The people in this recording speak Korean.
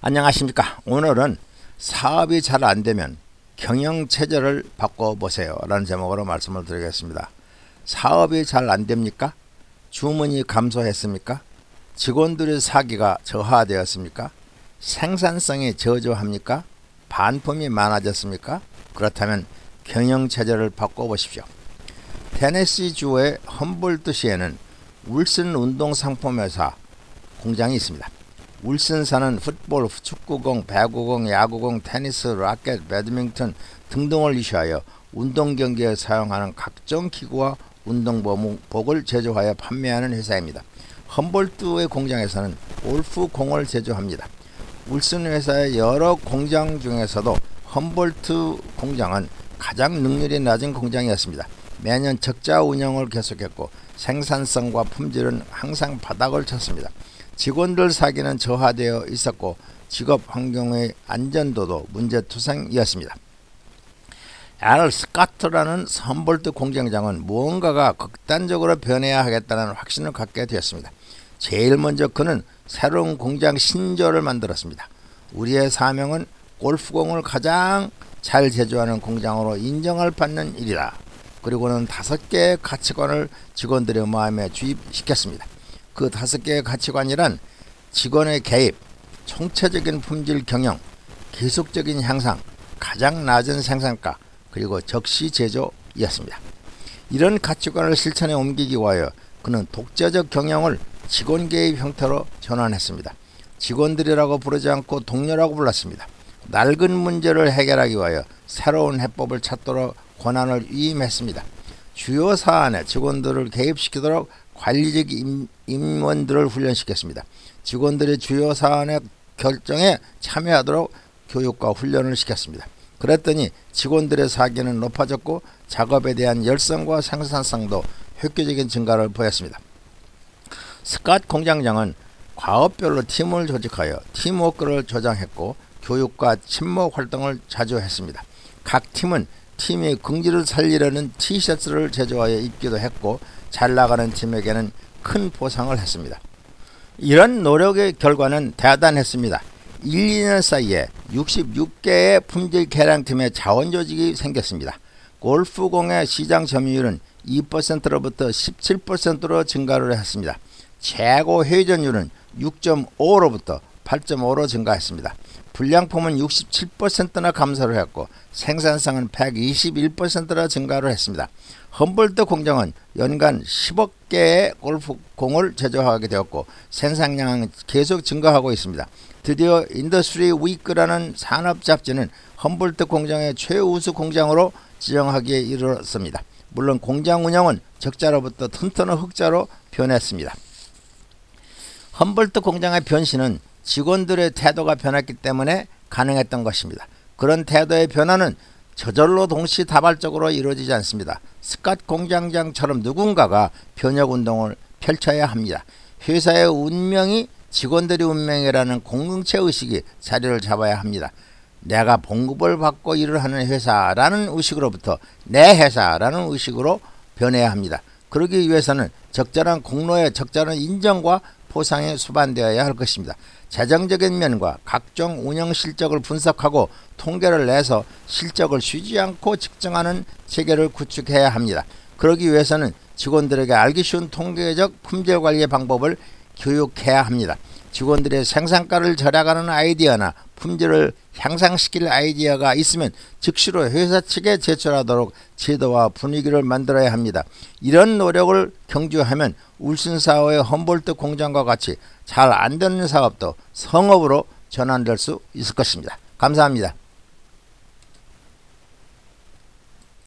안녕하십니까. 오늘은 사업이 잘 안되면 경영체제를 바꿔보세요 라는 제목으로 말씀을 드리겠습니다. 사업이 잘 안됩니까? 주문이 감소했습니까? 직원들의 사기가 저하되었습니까? 생산성이 저조합니까? 반품이 많아졌습니까? 그렇다면 경영체제를 바꿔보십시오. 테네시주의 험볼트시에는 울슨 운동상품회사 공장이 있습니다. 울슨사는 풋볼, 축구공, 배구공, 야구공, 테니스, 라켓, 배드민턴 등등을 이슈하여 운동경기에 사용하는 각종 기구와 운동복을 제조하여 판매하는 회사입니다. 험볼트의 공장에서는 골프공을 제조합니다. 울슨 회사의 여러 공장 중에서도 험볼트 공장은 가장 능률이 낮은 공장이었습니다. 매년 적자 운영을 계속했고 생산성과 품질은 항상 바닥을 쳤습니다. 직원들 사기는 저하되어 있었고 직업 환경의 안전도도 문제투성이었습니다. 알 스카트라는 험볼트 공장장은 무언가가 극단적으로 변해야 하겠다는 확신을 갖게 되었습니다. 제일 먼저 그는 새로운 공장 신조를 만들었습니다. 우리의 사명은 골프공을 가장 잘 제조하는 공장으로 인정을 받는 일이다. 그리고는 5개의 가치관을 직원들의 마음에 주입시켰습니다. 그 5개의 가치관이란 직원의 개입, 총체적인 품질 경영, 계속적인 향상, 가장 낮은 생산가, 그리고 적시 제조였습니다. 이런 가치관을 실천에 옮기기 위하여 그는 독자적 경영을 직원 개입 형태로 전환했습니다. 직원들이라고 부르지 않고 동료라고 불렀습니다. 낡은 문제를 해결하기 위하여 새로운 해법을 찾도록 권한을 위임했습니다. 주요 사안에 직원들을 개입시키도록 관리적 임원들을 훈련시켰습니다. 직원들이 주요 사안의 결정에 참여하도록 교육과 훈련을 시켰습니다. 그랬더니 직원들의 사기는 높아졌고 작업에 대한 열성과 생산성도 획기적인 증가를 보였습니다. 스캇 공장장은 과업별로 팀을 조직하여 팀워크를 조장했고 교육과 친목 활동을 자주 했습니다. 각 팀은 팀의 긍지를 살리려는 티셔츠를 제조하여 입기도 했고 잘 나가는 팀에게는 큰 보상을 했습니다. 이런 노력의 결과는 대단했습니다. 1, 2년 사이에 66개의 품질 개량팀의 자원조직이 생겼습니다. 골프공의 시장 점유율은 2%로부터 17%로 증가를 했습니다. 최고 회전율은 6.5로부터 8.5로 증가했습니다. 불량품은 67%나 감소를 했고 생산성은 121%나 증가를 했습니다. 험볼트 공장은 연간 10억 개의 골프공을 제조하게 되었고 생산량은 계속 증가하고 있습니다. 드디어 인더스트리 위크라는 산업 잡지는 험볼트 공장의 최우수 공장으로 지정하기에 이르렀습니다. 물론 공장 운영은 적자로부터 튼튼한 흑자로 변했습니다. 험볼트 공장의 변신은 직원들의 태도가 변했기 때문에 가능했던 것입니다. 그런 태도의 변화는 저절로 동시다발적으로 이루어지지 않습니다. 스캇 공장장처럼 누군가가 변혁운동을 펼쳐야 합니다. 회사의 운명이 직원들의 운명이라는 공동체 의식이 자리를 잡아야 합니다. 내가 봉급을 받고 일을 하는 회사라는 의식으로부터 내 회사라는 의식으로 변해야 합니다. 그러기 위해서는 적절한 공로의 적절한 인정과 보상이 수반되어야 할 것입니다. 재정적인 면과 각종 운영 실적을 분석하고 통계를 내서 실적을 쉬지 않고 측정하는 체계를 구축해야 합니다. 그러기 위해서는 직원들에게 알기 쉬운 통계적 품질 관리 방법을 교육해야 합니다. 직원들의 생산가를 절약하는 아이디어나 품질을 향상시킬 아이디어가 있으면 즉시로 회사 측에 제출하도록 제도와 분위기를 만들어야 합니다. 이런 노력을 경주하면 울슨사의 험볼트 공장과 같이 잘 안되는 사업도 성업으로 전환될 수 있을 것입니다. 감사합니다.